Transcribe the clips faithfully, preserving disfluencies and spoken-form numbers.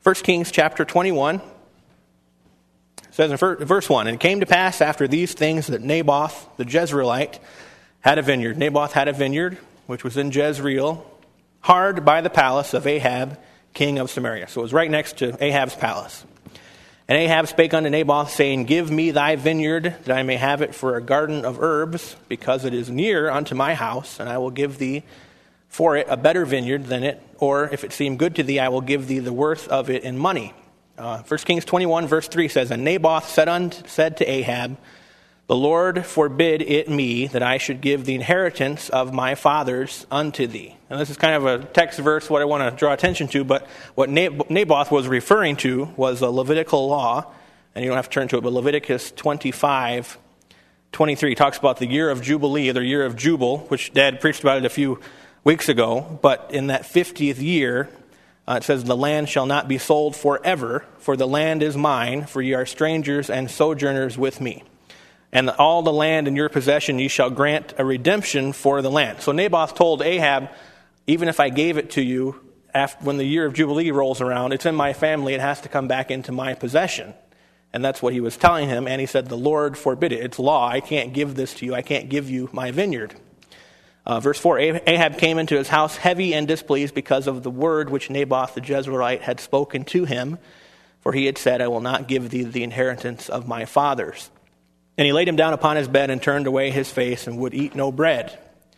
First Kings chapter twenty-one. It says in verse one, "And it came to pass after these things that Naboth the Jezreelite had a vineyard." Naboth had a vineyard, which was in Jezreel, hard by the palace of Ahab, king of Samaria. So it was right next to Ahab's palace. "And Ahab spake unto Naboth, saying, Give me thy vineyard, that I may have it for a garden of herbs, because it is near unto my house, and I will give thee for it a better vineyard than it, or if it seem good to thee, I will give thee the worth of it in money." Uh, First Kings twenty-one, verse three says, "And Naboth said, unto, said to Ahab, The Lord forbid it me that I should give the inheritance of my fathers unto thee." And this is kind of a text verse, what I want to draw attention to, but what Naboth was referring to was a Levitical law, and you don't have to turn to it, but Leviticus twenty-five, twenty-three talks about the year of Jubilee, the year of Jubile, which Dad preached about it a few weeks ago, but in that fiftieth year, uh, it says, "The land shall not be sold forever, for the land is mine, for ye are strangers and sojourners with me. And all the land in your possession ye shall grant a redemption for the land." So Naboth told Ahab, even if I gave it to you, after, when the year of Jubilee rolls around, it's in my family, it has to come back into my possession. And that's what he was telling him, and he said, "The Lord forbid it. It's law. I can't give this to you. I can't give you my vineyard." Uh, verse four, "Ahab came into his house heavy and displeased because of the word which Naboth the Jezreelite had spoken to him, for he had said, I will not give thee the inheritance of my fathers. And he laid him down upon his bed and turned away his face and would eat no bread."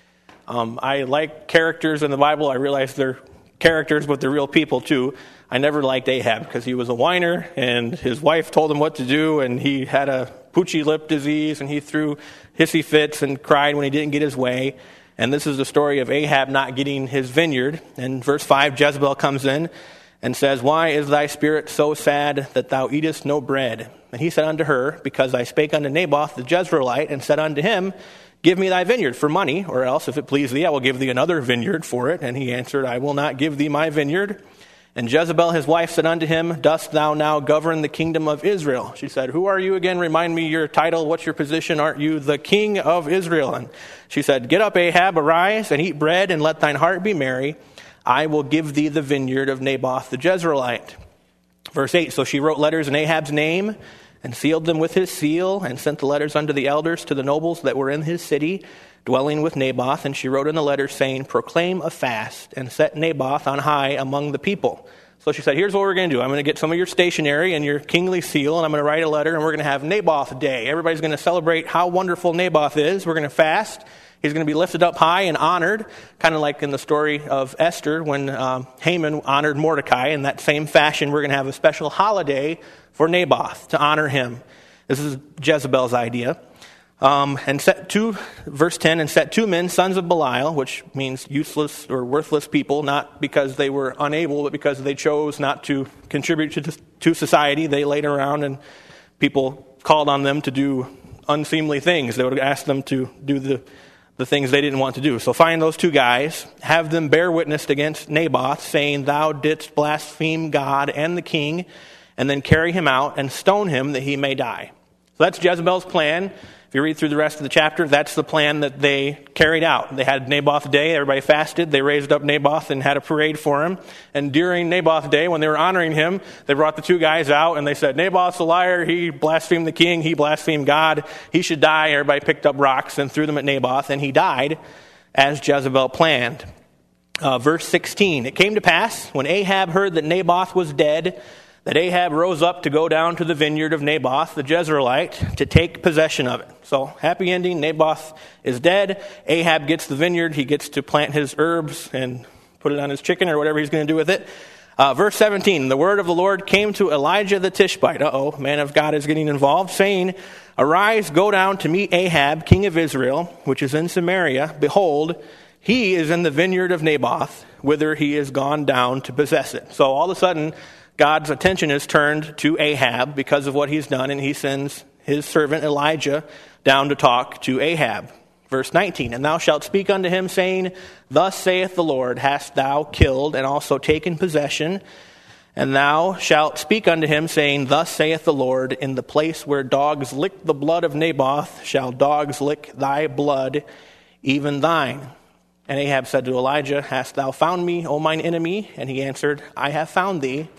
Um, I like characters in the Bible. I realize they're characters, but they're real people too. I never liked Ahab because he was a whiner, and his wife told him what to do, and he had a poochy lip disease, and he threw hissy fits and cried when he didn't get his way. And this is the story of Ahab not getting his vineyard. In verse five, Jezebel comes in and says, "Why is thy spirit so sad that thou eatest no bread?" And he said unto her, "Because I spake unto Naboth the Jezreelite, and said unto him, Give me thy vineyard for money, or else, if it please thee, I will give thee another vineyard for it. And he answered, I will not give thee my vineyard. And Jezebel his wife said unto him, Dost thou now govern the kingdom of Israel? She said, Who are you again? Remind me your title. What's your position? Aren't you the king of Israel? And she said, Get up, Ahab, arise, and eat bread, and let thine heart be merry. I will give thee the vineyard of Naboth the Jezreelite." Verse eight, "So she wrote letters in Ahab's name, and sealed them with his seal, and sent the letters unto the elders, to the nobles that were in his city, dwelling with Naboth. And she wrote in the letters, saying, Proclaim a fast, and set Naboth on high among the people." So she said, here's what we're going to do. I'm going to get some of your stationery and your kingly seal, and I'm going to write a letter, and we're going to have Naboth Day. Everybody's going to celebrate how wonderful Naboth is. We're going to fast. He's going to be lifted up high and honored, kind of like in the story of Esther when um, Haman honored Mordecai. In that same fashion, we're going to have a special holiday for Naboth to honor him. This is Jezebel's idea. Um, and set two, verse ten, "And set two men, sons of Belial," which means useless or worthless people, not because they were unable, but because they chose not to contribute to, to society. They laid around and people called on them to do unseemly things. They would ask them to do the the things they didn't want to do. So find those two guys, have them bear witness against Naboth, saying, Thou didst blaspheme God and the king, and then carry him out and stone him that he may die. So that's Jezebel's plan. If you read through the rest of the chapter, that's the plan that they carried out. They had Naboth Day. Everybody fasted. They raised up Naboth and had a parade for him. And during Naboth Day, when they were honoring him, they brought the two guys out and they said, Naboth's a liar. He blasphemed the king. He blasphemed God. He should die. Everybody picked up rocks and threw them at Naboth, and he died as Jezebel planned. Uh, verse sixteen, "It came to pass, when Ahab heard that Naboth was dead, that Ahab rose up to go down to the vineyard of Naboth the Jezreelite to take possession of it." So, happy ending. Naboth is dead. Ahab gets the vineyard. He gets to plant his herbs and put it on his chicken or whatever he's going to do with it. Uh, verse seventeen, "The word of the Lord came to Elijah the Tishbite." Uh-oh, man of God is getting involved, saying, "Arise, go down to meet Ahab, king of Israel, which is in Samaria. Behold, he is in the vineyard of Naboth, whither he is gone down to possess it." So all of a sudden, God's attention is turned to Ahab because of what he's done, and he sends his servant Elijah down to talk to Ahab. Verse nineteen, "And thou shalt speak unto him, saying, Thus saith the Lord, hast thou killed and also taken possession? And thou shalt speak unto him, saying, Thus saith the Lord, in the place where dogs lick the blood of Naboth, shall dogs lick thy blood, even thine. And Ahab said to Elijah, Hast thou found me, O mine enemy? And he answered, I have found thee,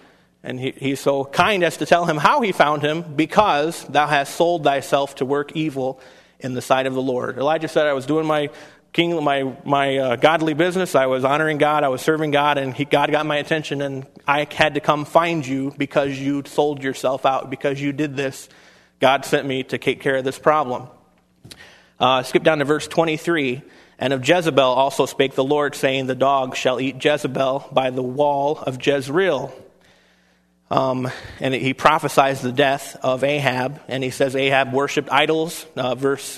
And he, he's so kind as to tell him how he found him, because thou hast sold thyself to work evil in the sight of the Lord. Elijah said, I was doing my king, my my uh, godly business. I was honoring God. I was serving God, and he, God got my attention, and I had to come find you because you sold yourself out, because you did this. God sent me to take care of this problem. Uh, skip down to verse twenty-three. And of Jezebel also spake the Lord, saying, the dog shall eat Jezebel by the wall of Jezreel. Um, and he prophesies the death of Ahab, and he says Ahab worshipped idols, uh, verse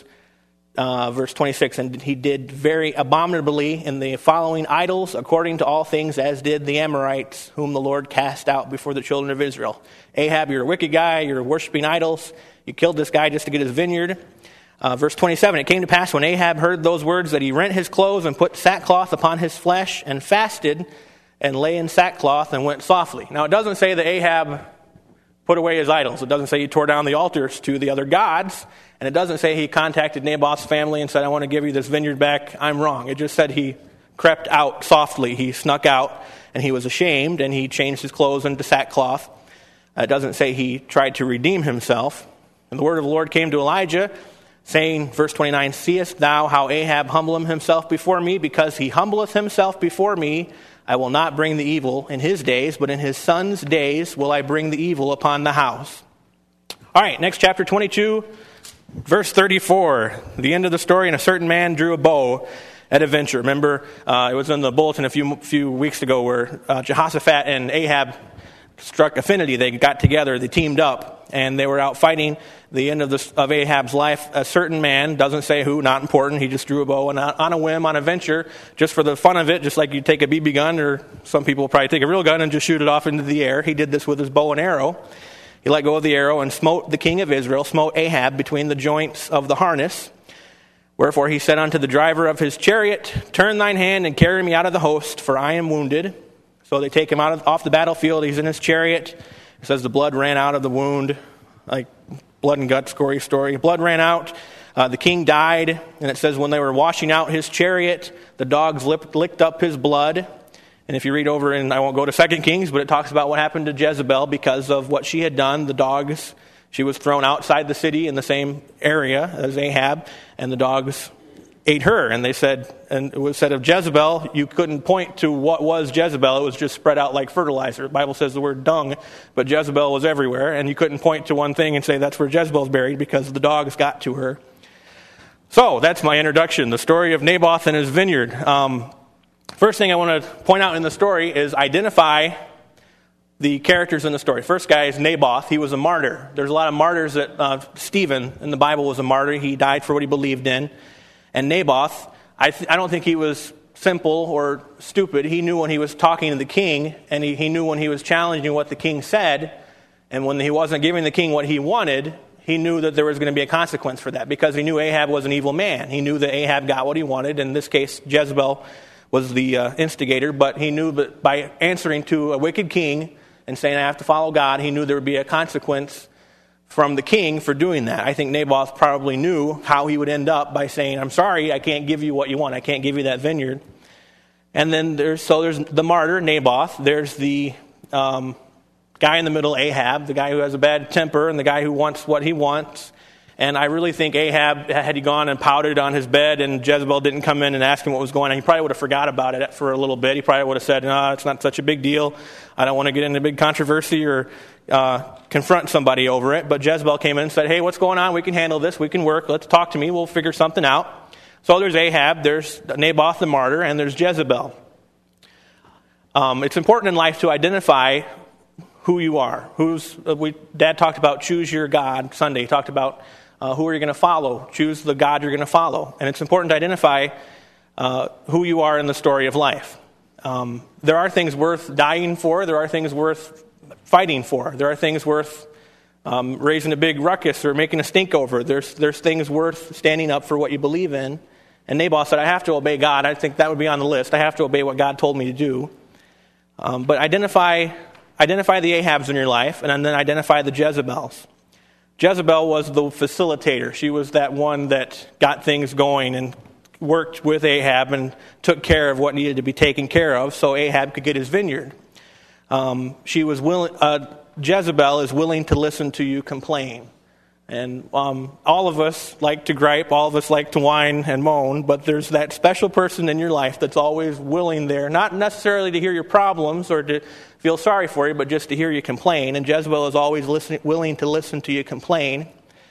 uh, verse twenty-six, and he did very abominably in the following idols, according to all things as did the Amorites, whom the Lord cast out before the children of Israel. Ahab, you're a wicked guy, you're worshipping idols, you killed this guy just to get his vineyard. Uh, verse twenty-seven, it came to pass when Ahab heard those words that he rent his clothes and put sackcloth upon his flesh and fasted and lay in sackcloth and went softly. Now, it doesn't say that Ahab put away his idols. It doesn't say he tore down the altars to the other gods. And it doesn't say he contacted Naboth's family and said, I want to give you this vineyard back. I'm wrong. It just said he crept out softly. He snuck out, and he was ashamed, and he changed his clothes into sackcloth. It doesn't say he tried to redeem himself. And the word of the Lord came to Elijah, saying, verse twenty-nine, seest thou how Ahab humbleth himself before me? Because he humbleth himself before me, I will not bring the evil in his days, but in his son's days will I bring the evil upon the house. All right, next chapter twenty-two, verse thirty-four. The end of the story, and a certain man drew a bow at a venture. Remember, uh, it was in the bulletin a few few weeks ago where uh, Jehoshaphat and Ahab struck affinity. They got together, they teamed up, and they were out fighting the end of, this, of Ahab's life. A certain man, doesn't say who, not important, he just drew a bow, and on a whim, on a venture, just for the fun of it, just like you take a B B gun, or some people probably take a real gun and just shoot it off into the air. He did this with his bow and arrow. He let go of the arrow and smote the king of Israel, smote Ahab between the joints of the harness. Wherefore he said unto the driver of his chariot, turn thine hand and carry me out of the host, for I am wounded. So they take him out of, off the battlefield. He's in his chariot. It says the blood ran out of the wound, like blood and guts, gory story. Blood ran out. Uh, the king died. And it says when they were washing out his chariot, the dogs lipped, licked up his blood. And if you read over, and I won't go to Second Kings, but it talks about what happened to Jezebel because of what she had done. The dogs, she was thrown outside the city in the same area as Ahab, and the dogs ate her. And they said, and it was said of Jezebel, you couldn't point to what was Jezebel. It was just spread out like fertilizer. The Bible says the word dung, but Jezebel was everywhere. And you couldn't point to one thing and say that's where Jezebel's buried because the dogs got to her. So that's my introduction, the story of Naboth and his vineyard. Um, first thing I want to point out in the story is identify the characters in the story. First guy is Naboth. He was a martyr. There's a lot of martyrs that uh, Stephen in the Bible was a martyr. He died for what he believed in. And Naboth, I, th- I don't think he was simple or stupid. He knew when he was talking to the king, and he, he knew when he was challenging what the king said, and when he wasn't giving the king what he wanted, he knew that there was going to be a consequence for that, because he knew Ahab was an evil man. He knew that Ahab got what he wanted. In this case, Jezebel was the uh, instigator, but he knew that by answering to a wicked king and saying, I have to follow God, he knew there would be a consequence from the king for doing that. I think Naboth probably knew how he would end up by saying, I'm sorry, I can't give you what you want. I can't give you that vineyard. And then there's, so there's the martyr, Naboth. There's the um, guy in the middle, Ahab, the guy who has a bad temper and the guy who wants what he wants. And I really think Ahab, had he gone and pouted on his bed and Jezebel didn't come in and ask him what was going on, he probably would have forgot about it for a little bit. He probably would have said, no, it's not such a big deal. I don't want to get into a big controversy or uh, confront somebody over it. But Jezebel came in and said, hey, what's going on? We can handle this. We can work. Let's talk to me. We'll figure something out. So there's Ahab, there's Naboth the martyr, and there's Jezebel. Um, it's important in life to identify who you are. Who's uh, we? Dad talked about choose your God Sunday. He talked about uh, who are you going to follow. Choose the God you're going to follow. And it's important to identify uh, who you are in the story of life. Um, there are things worth dying for. There are things worth fighting for. There are things worth um, raising a big ruckus or making a stink over. There's there's things worth standing up for what you believe in. And Naboth said, I have to obey God. I think that would be on the list. I have to obey what God told me to do. Um, but identify identify the Ahabs in your life, and then identify the Jezebels. Jezebel was the facilitator. She was that one that got things going and worked with Ahab and took care of what needed to be taken care of so Ahab could get his vineyard. um, she was willing. Uh, Jezebel is willing to listen to you complain. And um, all of us like to gripe, all of us like to whine and moan, but there's that special person in your life that's always willing there, not necessarily to hear your problems or to feel sorry for you, but just to hear you complain. And Jezebel is always listen, willing to listen to you complain.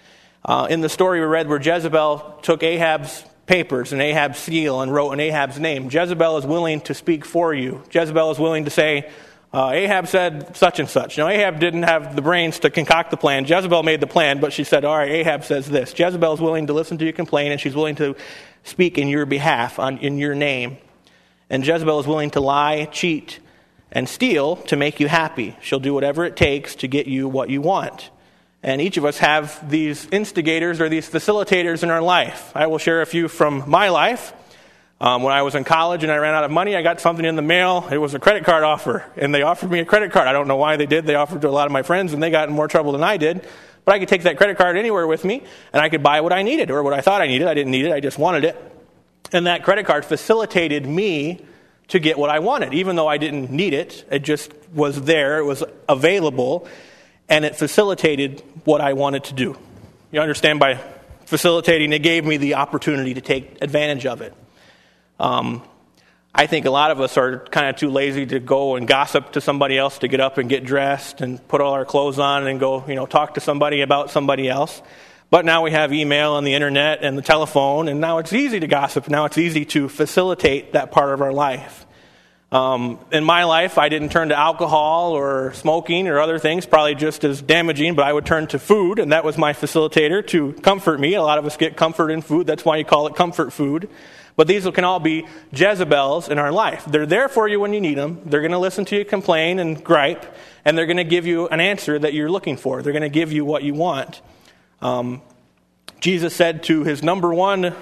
Uh, in the story we read where Jezebel took Ahab's papers and Ahab's seal and wrote in Ahab's name, Jezebel is willing to speak for you. Jezebel is willing to say, Uh, Ahab said such and such. Now, Ahab didn't have the brains to concoct the plan. Jezebel made the plan, but she said, all right, Ahab says this. Jezebel is willing to listen to you complain, and she's willing to speak in your behalf, on, in your name. And Jezebel is willing to lie, cheat, and steal to make you happy. She'll do whatever it takes to get you what you want. And each of us have these instigators or these facilitators in our life. I will share a few from my life. Um, when I was in college and I ran out of money, I got something in the mail. It was a credit card offer, and they offered me a credit card. I don't know why they did. They offered to a lot of my friends, and they got in more trouble than I did. But I could take that credit card anywhere with me, and I could buy what I needed or what I thought I needed. I didn't need it. I just wanted it. And that credit card facilitated me to get what I wanted. Even though I didn't need it, it just was there. It was available, and it facilitated what I wanted to do. You understand? By facilitating, it gave me the opportunity to take advantage of it. Um, I think a lot of us are kind of too lazy to go and gossip to somebody else, to get up and get dressed and put all our clothes on and go, you know, talk to somebody about somebody else. But now we have email and the internet and the telephone, and now it's easy to gossip. Now it's easy to facilitate that part of our life. Um, in my life, I didn't turn to alcohol or smoking or other things, probably just as damaging, but I would turn to food, and that was my facilitator to comfort me. A lot of us get comfort in food. That's why you call it comfort food. But these can all be Jezebels in our life. They're there for you when you need them. They're going to listen to you complain and gripe, and they're going to give you an answer that you're looking for. They're going to give you what you want. Um, Jesus said to his number one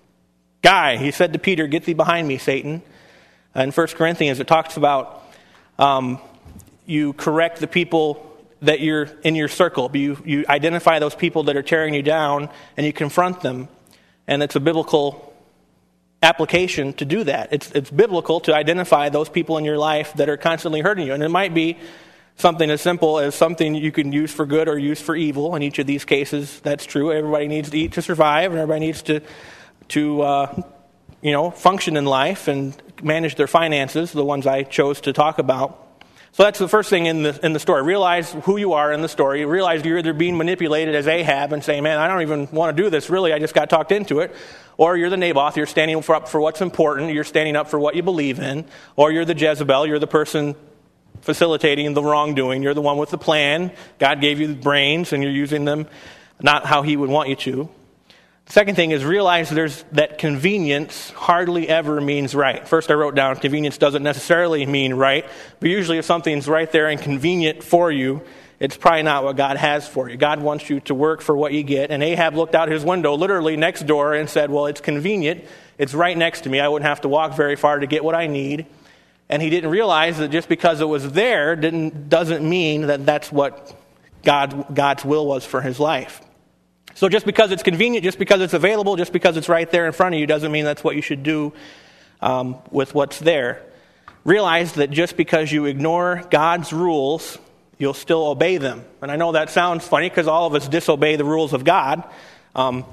guy, he said to Peter, "Get thee behind me, Satan." In First Corinthians, it talks about um, you correct the people that you're in your circle. You, you identify those people that are tearing you down, and you confront them. And it's a biblical application to do that. It's it's biblical to identify those people in your life that are constantly hurting you. And it might be something as simple as something you can use for good or use for evil. In each of these cases, that's true. Everybody needs to eat to survive, and everybody needs to, to uh, you know, function in life and manage their finances, the ones I chose to talk about. So that's the first thing in the in the story. Realize who you are in the story. Realize you're either being manipulated as Ahab and saying, man, I don't even want to do this. Really, I just got talked into it. Or you're the Naboth. You're standing up for what's important. You're standing up for what you believe in. Or you're the Jezebel. You're the person facilitating the wrongdoing. You're the one with the plan. God gave you the brains, and you're using them not how he would want you to. The second thing is realize there's that convenience hardly ever means right. First, I wrote down convenience doesn't necessarily mean right, but usually if something's right there and convenient for you, it's probably not what God has for you. God wants you to work for what you get. And Ahab looked out his window literally next door and said, well, it's convenient. It's right next to me. I wouldn't have to walk very far to get what I need. And he didn't realize that just because it was there didn't doesn't mean that that's what God God's will was for his life. So just because it's convenient, just because it's available, just because it's right there in front of you doesn't mean that's what you should do um, with what's there. Realize that just because you ignore God's rules, you'll still obey them. And I know that sounds funny because all of us disobey the rules of God. Um,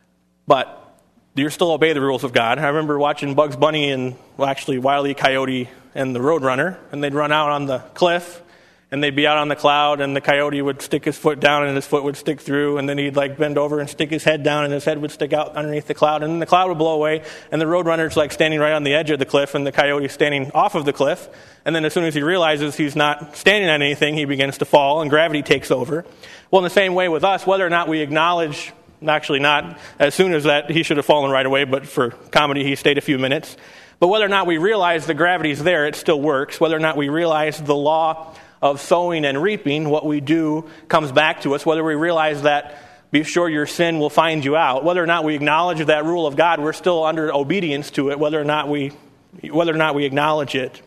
but you still obey the rules of God. I remember watching Bugs Bunny and, well, actually Wile E. Coyote and the Roadrunner, and they'd run out on the cliff, and they'd be out on the cloud, and the coyote would stick his foot down, and his foot would stick through, and then he'd like bend over and stick his head down, and his head would stick out underneath the cloud, and then the cloud would blow away, and the Roadrunner's like standing right on the edge of the cliff, and the coyote's standing off of the cliff, and then as soon as he realizes he's not standing on anything, he begins to fall, and gravity takes over. Well, in the same way with us, whether or not we acknowledge, actually not as soon as that, he should have fallen right away, but for comedy he stayed a few minutes, but whether or not we realize the gravity's there, it still works. Whether or not we realize the law of sowing and reaping, what we do comes back to us. Whether we realize that, be sure your sin will find you out. Whether or not we acknowledge that rule of God, we're still under obedience to it. Whether or not we, whether or not we acknowledge it.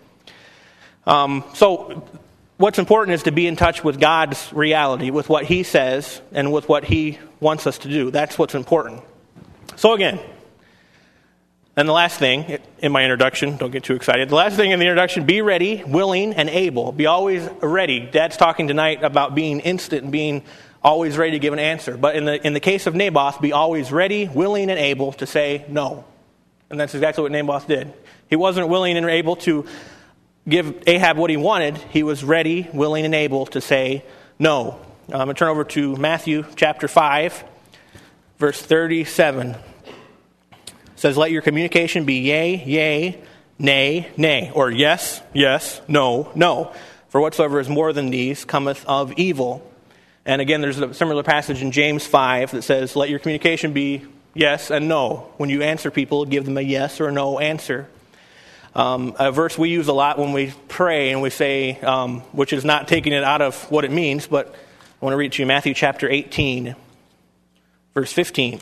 Um, so, what's important is to be in touch with God's reality, with what He says, and with what He wants us to do. That's what's important. So again, And the last thing in my introduction, don't get too excited. The last thing in the introduction, be ready, willing, and able. Be always ready. Dad's talking tonight about being instant and being always ready to give an answer. But in the in the case of Naboth, be always ready, willing, and able to say no. And that's exactly what Naboth did. He wasn't willing and able to give Ahab what he wanted. He was ready, willing, and able to say no. I'm going to turn over to Matthew chapter five, verse thirty-seven. It says, let your communication be yea, yea, nay, nay, or yes, yes, no, no. For whatsoever is more than these cometh of evil. And again, there's a similar passage in James five that says, let your communication be yes and no. When you answer people, give them a yes or a no answer. Um, a verse we use a lot when we pray and we say, um, which is not taking it out of what it means, but I want to read to you Matthew chapter eighteen, verse fifteen.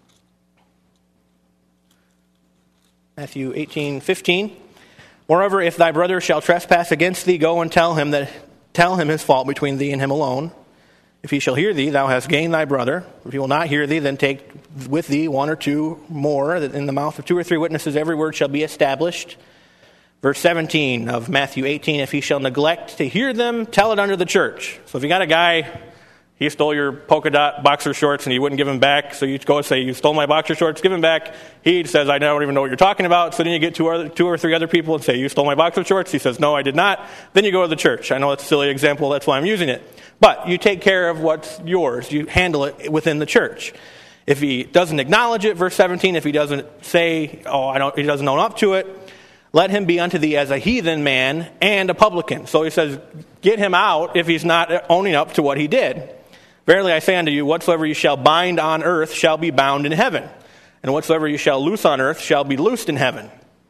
Matthew eighteen fifteen. Moreover, if thy brother shall trespass against thee, go and tell him that tell him his fault between thee and him alone. If he shall hear thee, thou hast gained thy brother. If he will not hear thee, then take with thee one or two more, that in the mouth of two or three witnesses every word shall be established. Verse seventeen of Matthew eighteen, if he shall neglect to hear them, tell it unto the church. So if you got a guy, he stole your polka dot boxer shorts and you wouldn't give him back, so you go and say, you stole my boxer shorts, give him back. He says, I don't even know what you're talking about. So then you get two or, two or three other people and say, you stole my boxer shorts. He says, no, I did not. Then you go to the church. I know it's a silly example, that's why I'm using it. But you take care of what's yours. You handle it within the church. If he doesn't acknowledge it, verse seventeen, if he doesn't say, oh, I don't, he doesn't own up to it, let him be unto thee as a heathen man and a publican. So he says, get him out if he's not owning up to what he did. Verily I say unto you, whatsoever you shall bind on earth shall be bound in heaven, and whatsoever you shall loose on earth shall be loosed in heaven.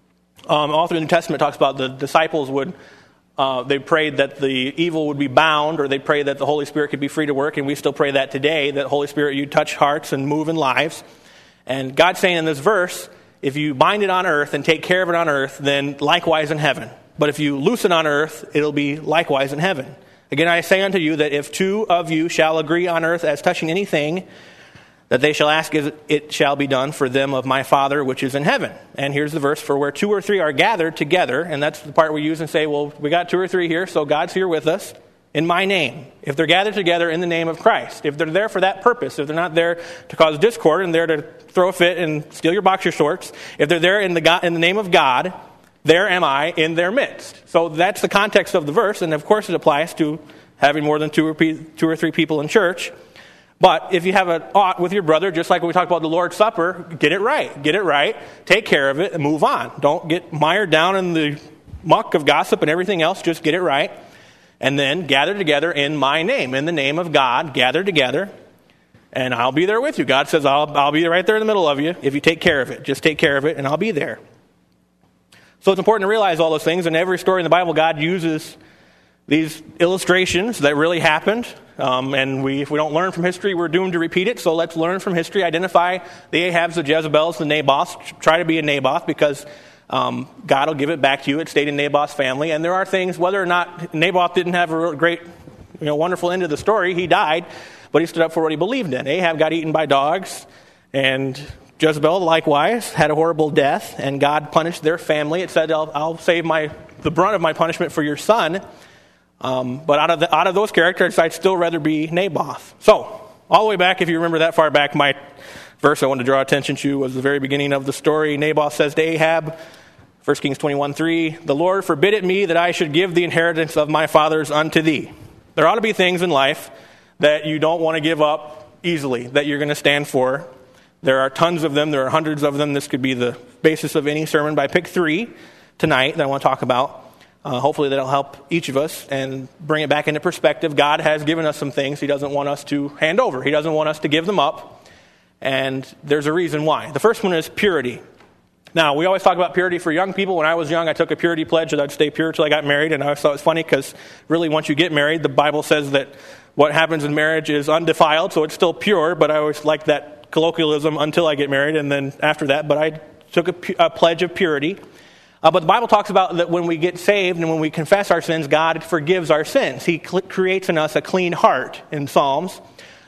Um, all through the New Testament talks about the disciples would, uh, they prayed that the evil would be bound, or they prayed that the Holy Spirit could be free to work, and we still pray that today, that Holy Spirit, you touch hearts and move in lives. And God's saying in this verse, if you bind it on earth and take care of it on earth, then likewise in heaven. But if you loose it on earth, it'll be likewise in heaven. Again, I say unto you that if two of you shall agree on earth as touching anything that they shall ask, it shall be done for them of my Father which is in heaven. And here's the verse, for where two or three are gathered together, and that's the part we use and say, well, we got two or three here, so God's here with us, in my name. If they're gathered together in the name of Christ, if they're there for that purpose, if they're not there to cause discord and there to throw a fit and steal your boxer shorts, if they're there in the God, in the name of God, there am I in their midst. So that's the context of the verse, and of course it applies to having more than two or, two or three people in church. But if you have an ought with your brother, just like when we talked about the Lord's Supper, get it right. Get it right, take care of it, and move on. Don't get mired down in the muck of gossip and everything else. Just get it right. And then gather together in my name, in the name of God, gather together, and I'll be there with you. God says, I'll, I'll be right there in the middle of you if you take care of it. Just take care of it, and I'll be there. So it's important to realize all those things. In every story in the Bible, God uses these illustrations that really happened. Um, and we, if we don't learn from history, we're doomed to repeat it. So let's learn from history. Identify the Ahabs, the Jezebels, the Naboths. Try to be a Naboth because um, God will give it back to you. It stayed in Naboth's family. And there are things, whether or not Naboth didn't have a great, you know, wonderful end of the story, he died, but he stood up for what he believed in. Ahab got eaten by dogs, and Jezebel, likewise, had a horrible death, and God punished their family. It said, I'll, I'll save my the brunt of my punishment for your son. Um, but out of the, out of those characters, I'd still rather be Naboth. So, all the way back, if you remember that far back, my verse I wanted to draw attention to was the very beginning of the story. Naboth says to Ahab, First Kings twenty-one three, the Lord forbid it me that I should give the inheritance of my fathers unto thee. There ought to be things in life that you don't want to give up easily, that you're going to stand for. There are tons of them. There are hundreds of them. This could be the basis of any sermon, but I picked three tonight that I want to talk about. Uh, hopefully that'll help each of us and bring it back into perspective. God has given us some things He doesn't want us to hand over. He doesn't want us to give them up, and there's a reason why. The first one is purity. Now, we always talk about purity for young people. When I was young, I took a purity pledge that I'd stay pure till I got married, and I always thought it was funny because really once you get married, the Bible says that what happens in marriage is undefiled, so it's still pure, but I always liked that colloquialism until I get married, and then after that, but I took a, a pledge of purity. Uh, but the Bible talks about that when we get saved and when we confess our sins, God forgives our sins. He cl- creates in us a clean heart in Psalms.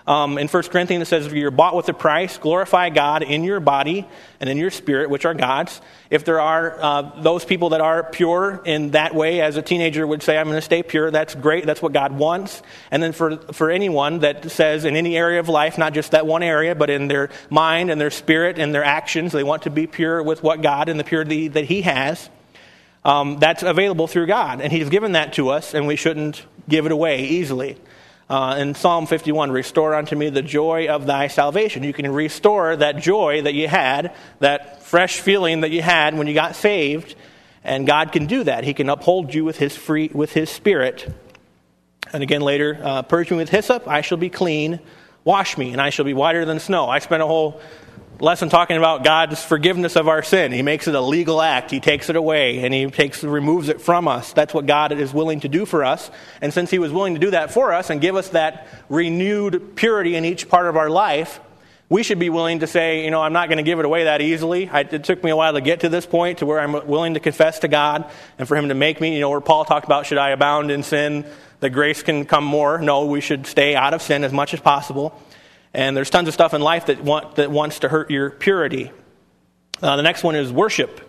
Um, in First Corinthians, it says, you're bought with a price. Glorify God in your body and in your spirit, which are God's. If there are uh, those people that are pure in that way, as a teenager would say, I'm going to stay pure, that's great. That's what God wants. And then for, for anyone that says in any area of life, not just that one area, but in their mind and their spirit and their actions, they want to be pure with what God and the purity that He has, um, that's available through God. And He's given that to us, and we shouldn't give it away easily. Uh, in Psalm fifty-one, restore unto me the joy of thy salvation. You can restore that joy that you had, that fresh feeling that you had when you got saved, and God can do that. He can uphold you with His free, with His Spirit. And again later, uh, purge me with hyssop, I shall be clean. Wash me, and I shall be whiter than snow. I spent a whole lesson talking about God's forgiveness of our sin. He makes it a legal act. He takes it away, and He takes removes it from us. That's what God is willing to do for us. And since He was willing to do that for us and give us that renewed purity in each part of our life, we should be willing to say, you know, I'm not going to give it away that easily. I, it took me a while to get to this point to where I'm willing to confess to God and for Him to make me, you know, where Paul talked about, should I abound in sin, that grace can come more. No, we should stay out of sin as much as possible. And there's tons of stuff in life that want that wants to hurt your purity. Uh, the next one is worship.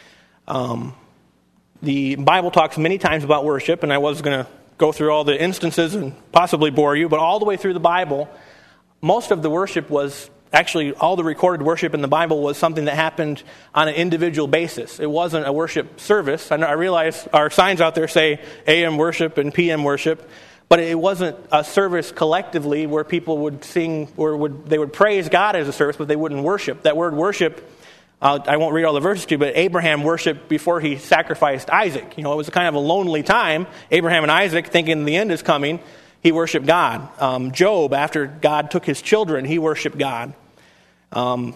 Um, the Bible talks many times about worship, and I was going to go through all the instances and possibly bore you, but all the way through the Bible, most of the worship was, actually all the recorded worship in the Bible was something that happened on an individual basis. It wasn't a worship service. I, know, I realize our signs out there say A M worship and P M worship, but it wasn't a service collectively where people would sing or would they would praise God as a service, but they wouldn't worship. That word worship, uh, I won't read all the verses to you, but Abraham worshiped before he sacrificed Isaac. You know, it was a kind of a lonely time. Abraham and Isaac, thinking the end is coming, he worshiped God. Um, Job, after God took his children, he worshiped God. Um,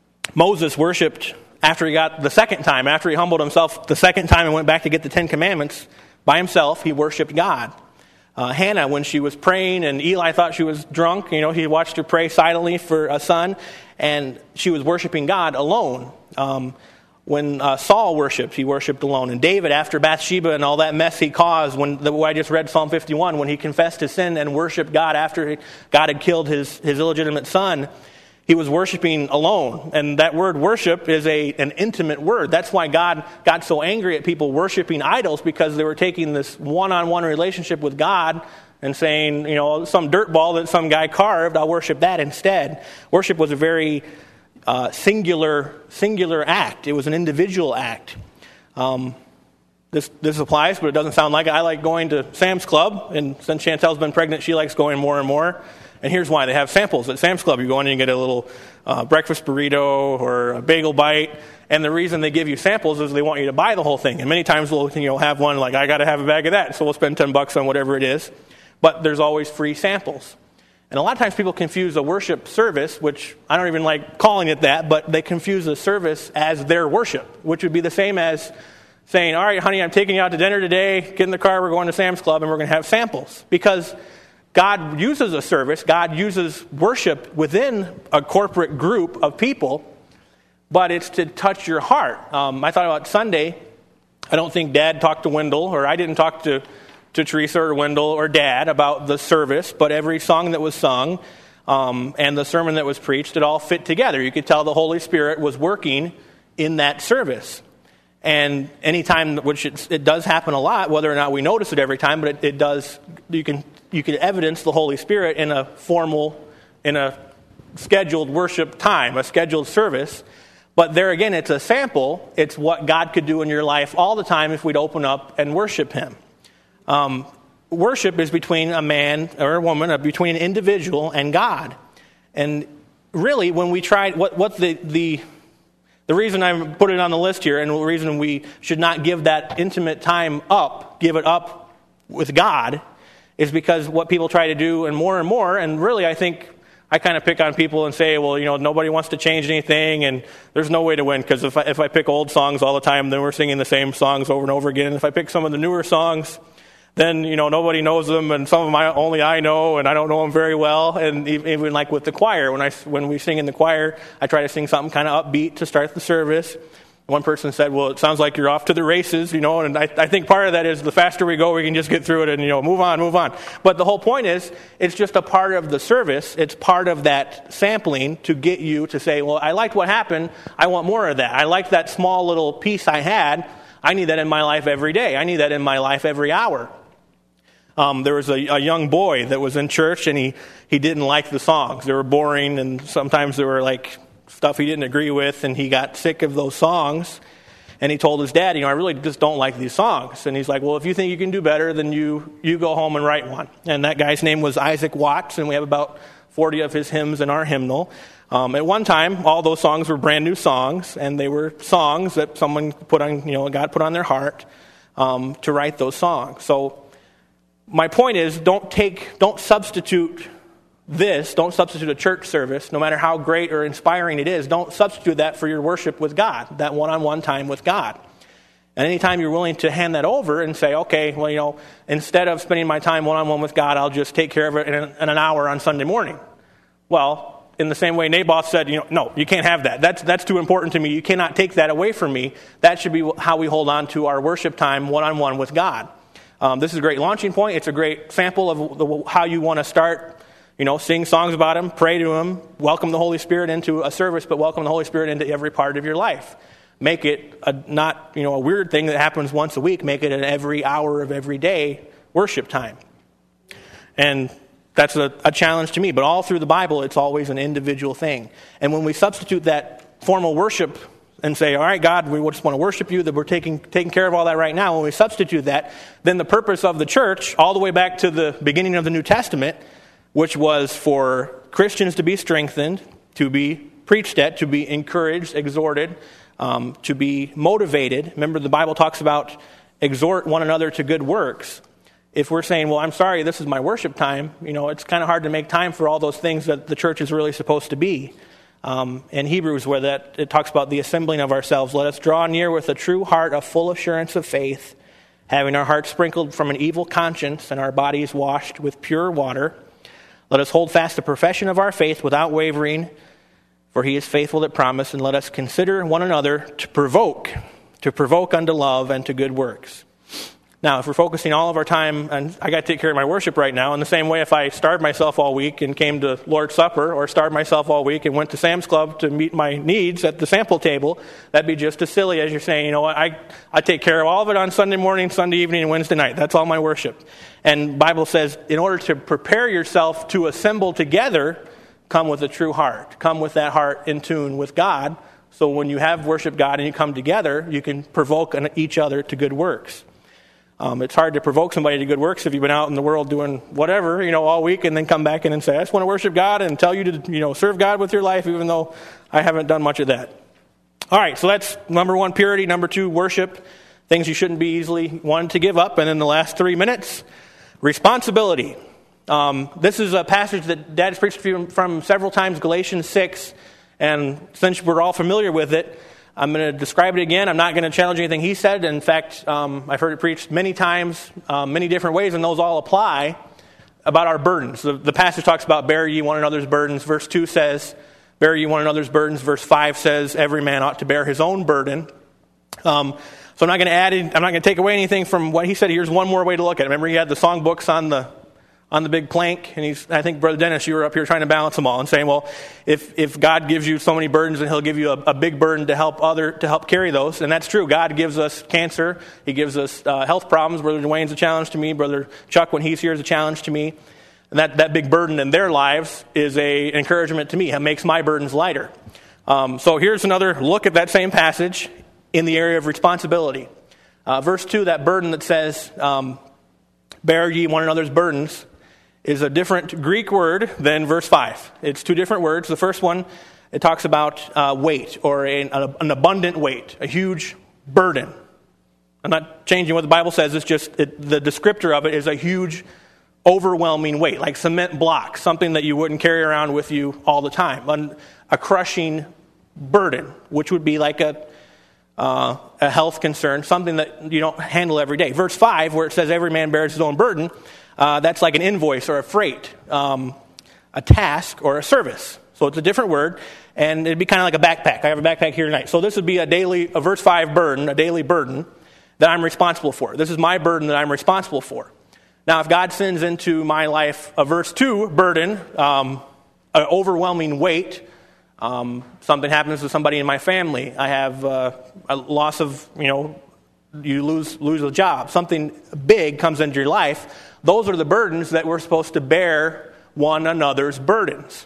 Moses worshiped after he got the second time, after he humbled himself the second time and went back to get the Ten Commandments by himself, he worshiped God. Uh, Hannah, when she was praying and Eli thought she was drunk, you know, he watched her pray silently for a son, and she was worshiping God alone. Um, when uh, Saul worshipped, he worshipped alone. And David, after Bathsheba and all that mess he caused, when the, I just read Psalm fifty-one, when he confessed his sin and worshiped God after God had killed his, his illegitimate son, he was worshiping alone. And that word worship is a an intimate word. That's why God got so angry at people worshiping idols, because they were taking this one-on-one relationship with God and saying, you know, some dirt ball that some guy carved, I'll worship that instead. Worship was a very uh, singular singular act. It was an individual act. Um, this this applies, but it doesn't sound like it. I like going to Sam's Club, and since Chantel's been pregnant, she likes going more and more. And here's why. They have samples at Sam's Club. You go in and you get a little uh, breakfast burrito or a bagel bite. And the reason they give you samples is they want you to buy the whole thing. And many times we'll you know, have one like, I got to have a bag of that. So we'll spend ten bucks on whatever it is. But there's always free samples. And a lot of times people confuse a worship service, which I don't even like calling it that, but they confuse a service as their worship, which would be the same as saying, all right, honey, I'm taking you out to dinner today. Get in the car. We're going to Sam's Club and we're going to have samples. Because God uses a service, God uses worship within a corporate group of people, but it's to touch your heart. Um, I thought about Sunday. I don't think Dad talked to Wendell, or I didn't talk to, to Teresa or Wendell or Dad about the service, but every song that was sung um, and the sermon that was preached, it all fit together. You could tell the Holy Spirit was working in that service. And anytime, which it, it does happen a lot, whether or not we notice it every time, but it, it does, you can you can evidence the Holy Spirit in a formal, in a scheduled worship time, a scheduled service. But there again, it's a sample. It's what God could do in your life all the time if we'd open up and worship Him. Um, worship is between a man or a woman, uh, between an individual and God. And really, when we try, what, what the... the The reason I put it on the list here, and the reason we should not give that intimate time up, give it up with God, is because what people try to do, and more and more, and really I think I kind of pick on people and say, well, you know, nobody wants to change anything, and there's no way to win, because if I, if I pick old songs all the time, then we're singing the same songs over and over again. And if I pick some of the newer songs, then, you know, nobody knows them, and some of them I, only I know, and I don't know them very well. And even like with the choir, when I when we sing in the choir, I try to sing something kind of upbeat to start the service. One person said, well, it sounds like you're off to the races, you know, and I, I think part of that is the faster we go, we can just get through it and, you know, move on, move on. But the whole point is, it's just a part of the service. It's part of that sampling to get you to say, well, I liked what happened. I want more of that. I liked that small little piece I had. I need that in my life every day. I need that in my life every hour. Um, there was a, a young boy that was in church, and he, he didn't like the songs. They were boring, and sometimes they were like stuff he didn't agree with, and he got sick of those songs. And he told his dad, you know, I really just don't like these songs. And he's like, well, if you think you can do better, then you, you go home and write one. And that guy's name was Isaac Watts, and we have about forty of his hymns in our hymnal. Um, at one time, all those songs were brand new songs, and they were songs that someone put on, you know, God put on their heart um, to write those songs. So my point is, don't take, don't substitute this, don't substitute a church service, no matter how great or inspiring it is, don't substitute that for your worship with God, that one-on-one time with God. And anytime you're willing to hand that over and say, okay, well, you know, instead of spending my time one-on-one with God, I'll just take care of it in, a, in an hour on Sunday morning. Well, in the same way Naboth said, you know, no, you can't have that. That's, that's too important to me. You cannot take that away from me. That should be how we hold on to our worship time one-on-one with God. Um, this is a great launching point. It's a great sample of the, how you want to start. You know, sing songs about Him, pray to Him, welcome the Holy Spirit into a service, but welcome the Holy Spirit into every part of your life. Make it a, not, you know, a weird thing that happens once a week. Make it an every hour of every day worship time. And that's a, a challenge to me. But all through the Bible, it's always an individual thing. And when we substitute that formal worship and say, all right, God, we just want to worship you, that we're taking taking care of all that right now, when we substitute that, then the purpose of the church, all the way back to the beginning of the New Testament, which was for Christians to be strengthened, to be preached at, to be encouraged, exhorted, um, to be motivated. Remember, the Bible talks about exhort one another to good works. If we're saying, well, I'm sorry, this is my worship time, you know, it's kind of hard to make time for all those things that the church is really supposed to be. Um, in Hebrews, where that it talks about the assembling of ourselves, let us draw near with a true heart of full assurance of faith, having our hearts sprinkled from an evil conscience and our bodies washed with pure water. Let us hold fast the profession of our faith without wavering, for He is faithful that promised, and let us consider one another to provoke, to provoke unto love and to good works. Now, if we're focusing all of our time, and I got to take care of my worship right now, in the same way if I starved myself all week and came to Lord's Supper, or starved myself all week and went to Sam's Club to meet my needs at the sample table, that'd be just as silly as you're saying, you know what, I, I take care of all of it on Sunday morning, Sunday evening, and Wednesday night. That's all my worship. And the Bible says, in order to prepare yourself to assemble together, come with a true heart. Come with that heart in tune with God, so when you have worshiped God and you come together, you can provoke each other to good works. Um, it's hard to provoke somebody to good works if you've been out in the world doing whatever, you know, all week, and then come back in and say, I just want to worship God and tell you to, you know, serve God with your life, even though I haven't done much of that. All right, so that's number one, purity. Number two, worship. Things you shouldn't be easily wanted to give up. And in the last three minutes, responsibility. Um, this is a passage that Dad has preached from several times, Galatians six. And since we're all familiar with it, I'm going to describe it again. I'm not going to challenge anything he said. In fact, um, I've heard it preached many times, um, many different ways, and those all apply about our burdens. The, the passage talks about bear ye one another's burdens. Verse two says, bear ye one another's burdens. Verse five says, every man ought to bear his own burden. Um, so I'm not going to add, in, I'm not going to take away anything from what he said. Here's one more way to look at it. Remember, he had the songbooks on the on the big plank, and he's, I think, Brother Dennis, you were up here trying to balance them all and saying, well, if if God gives you so many burdens, then He'll give you a, a big burden to help other to help carry those, and that's true. God gives us cancer, He gives us uh, health problems. Brother Dwayne's a challenge to me. Brother Chuck, when he's here, is a challenge to me. And that, that big burden in their lives is a encouragement to me. It makes my burdens lighter. Um, so here's another look at that same passage in the area of responsibility. Uh, verse two, that burden that says, um, bear ye one another's burdens, is a different Greek word than verse five. It's two different words. The first one, it talks about uh, weight, or an, an abundant weight, a huge burden. I'm not changing what the Bible says. It's just it, the descriptor of it is a huge, overwhelming weight, like cement blocks, something that you wouldn't carry around with you all the time. An, a crushing burden, which would be like a uh, a health concern, something that you don't handle every day. Verse five, where it says every man bears his own burden, Uh, that's like an invoice or a freight, um, a task or a service. So it's a different word, and it'd be kind of like a backpack. I have a backpack here tonight. So this would be a daily, a verse five burden, a daily burden that I'm responsible for. This is my burden that I'm responsible for. Now, if God sends into my life a verse two burden, um, an overwhelming weight, um, something happens to somebody in my family, I have uh, a loss of, you know, you lose lose a job, something big comes into your life, those are the burdens that we're supposed to bear one another's burdens.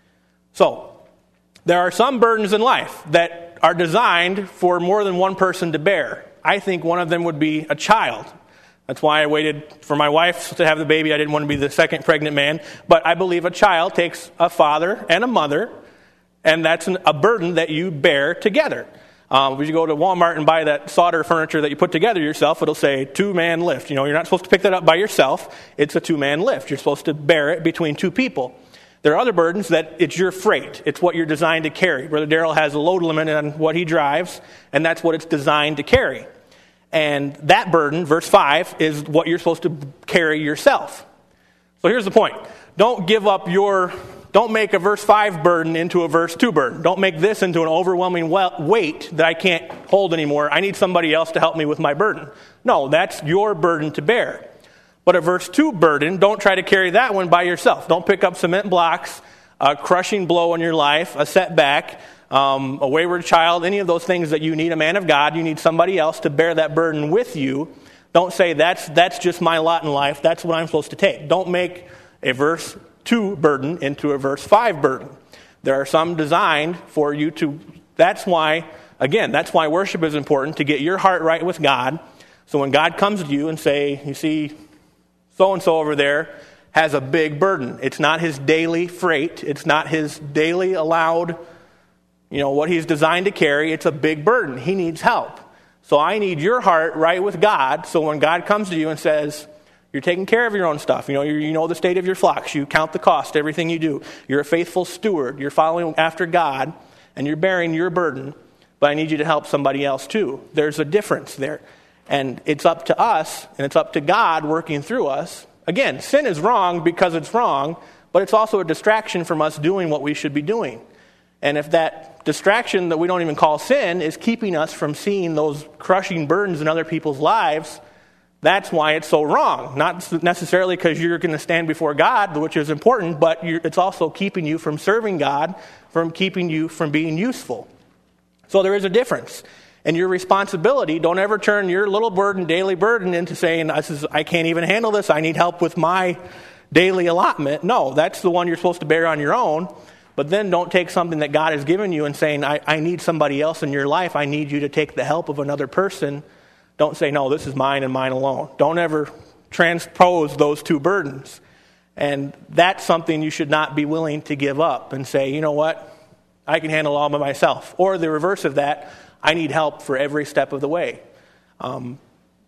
So, there are some burdens in life that are designed for more than one person to bear. I think one of them would be a child. That's why I waited for my wife to have the baby. I didn't want to be the second pregnant man. But I believe a child takes a father and a mother, and that's an, a burden that you bear together. Um, when you go to Walmart and buy that solder furniture that you put together yourself, it'll say two-man lift. You know, you're not supposed to pick that up by yourself. It's a two-man lift. You're supposed to bear it between two people. There are other burdens that it's your freight. It's what you're designed to carry. Brother Darrell has a load limit on what he drives, and that's what it's designed to carry. And that burden, verse five, is what you're supposed to carry yourself. So here's the point. Don't give up your... Don't make a verse five burden into a verse two burden. Don't make this into an overwhelming weight that I can't hold anymore. I need somebody else to help me with my burden. No, that's your burden to bear. But a verse two burden, don't try to carry that one by yourself. Don't pick up cement blocks, a crushing blow in your life, a setback, um, a wayward child, any of those things that you need a man of God. You need somebody else to bear that burden with you. Don't say, that's, that's just my lot in life. That's what I'm supposed to take. Don't make a verse two burden into a verse five burden. There are some designed for you to, that's why, again, that's why worship is important, to get your heart right with God. So when God comes to you and say, you see, so-and-so over there has a big burden. It's not his daily freight. It's not his daily allowed, you know, what he's designed to carry. It's a big burden. He needs help. So I need your heart right with God. So when God comes to you and says, you're taking care of your own stuff. You know, you know the state of your flocks. You count the cost, everything you do. You're a faithful steward. You're following after God, and you're bearing your burden. But I need you to help somebody else too. There's a difference there. And it's up to us, and it's up to God working through us. Again, sin is wrong because it's wrong, but it's also a distraction from us doing what we should be doing. And if that distraction that we don't even call sin is keeping us from seeing those crushing burdens in other people's lives, that's why it's so wrong. Not necessarily because you're going to stand before God, which is important, but you're, it's also keeping you from serving God, from keeping you from being useful. So there is a difference. And your responsibility, don't ever turn your little burden, daily burden, into saying, this is, I can't even handle this, I need help with my daily allotment. No, that's the one you're supposed to bear on your own. But then don't take something that God has given you and saying, I, I need somebody else in your life, I need you to take the help of another person. Don't say, no, this is mine and mine alone. Don't ever transpose those two burdens. And that's something you should not be willing to give up and say, you know what, I can handle all by myself. Or the reverse of that, I need help for every step of the way. Um,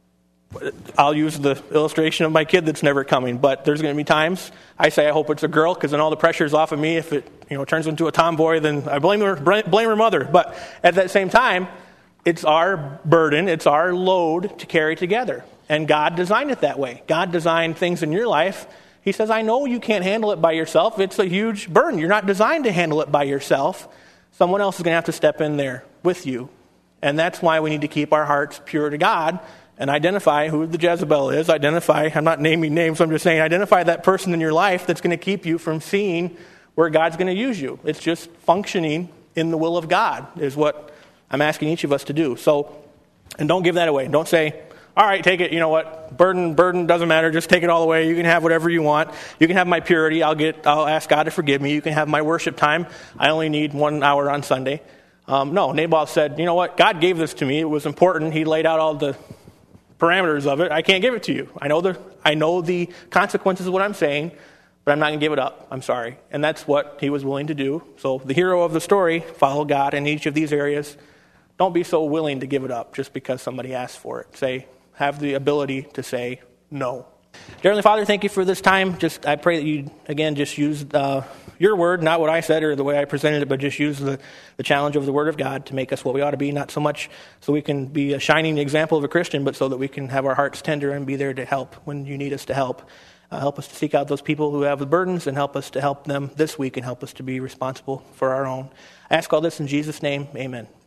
I'll use the illustration of my kid that's never coming, but there's going to be times I say I hope it's a girl because then all the pressure is off of me. If it you know turns into a tomboy, then I blame her, blame her mother. But at that same time, it's our burden, it's our load to carry together. And God designed it that way. God designed things in your life. He says, I know you can't handle it by yourself. It's a huge burden. You're not designed to handle it by yourself. Someone else is going to have to step in there with you. And that's why we need to keep our hearts pure to God and identify who the Jezebel is. Identify, I'm not naming names, I'm just saying, identify that person in your life that's going to keep you from seeing where God's going to use you. It's just functioning in the will of God is what I'm asking each of us to do. So, and don't give that away. Don't say, all right, take it, you know what, burden, burden doesn't matter, just take it all away. You can have whatever you want. You can have my purity. I'll get, I'll ask God to forgive me. You can have my worship time. I only need one hour on Sunday. Um, no, Naboth said, you know what, God gave this to me. It was important. He laid out all the parameters of it. I can't give it to you. I know the, I know the consequences of what I'm saying, but I'm not going to give it up. I'm sorry. And that's what he was willing to do. So the hero of the story, follow God in each of these areas. Don't be so willing to give it up just because somebody asks for it. Say, have the ability to say no. Dear Heavenly Father, thank you for this time. Just I pray that you, again, just use uh, your word, not what I said or the way I presented it, but just use the, the challenge of the word of God to make us what we ought to be, not so much so we can be a shining example of a Christian, but so that we can have our hearts tender and be there to help when you need us to help. Uh, help us to seek out those people who have the burdens and help us to help them this week and help us to be responsible for our own. I ask all this in Jesus' name. Amen.